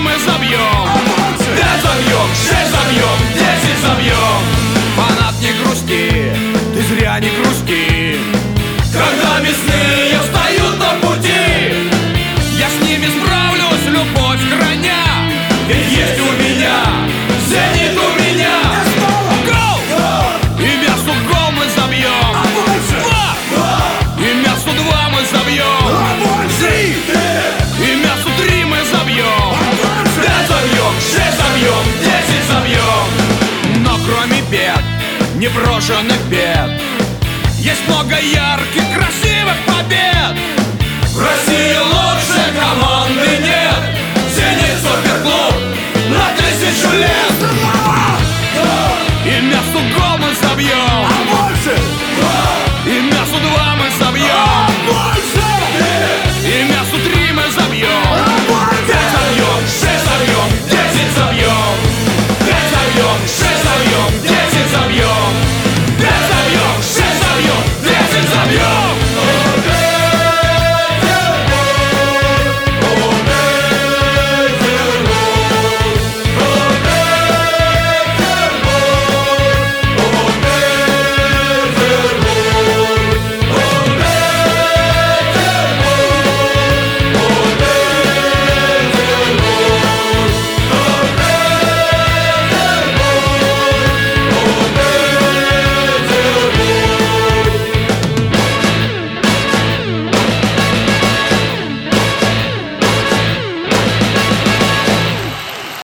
мы забьем. 5 забьем, 6 забьем, 10 забьем. Фанат, не грусти, ты зря не грусти. Когда мясные встают на пути, я с ними справлюсь, любовь храня. Ведь есть у меня, зенит у меня. Гол! И мясу гол мы забьем. 2! И мясу 2 мы забьем. 3! И мясу 3 мы забьем. 5 забьем, 6 забьем, 10 забьем. Но кроме бед, непрошенных бед, есть много ярких, красивых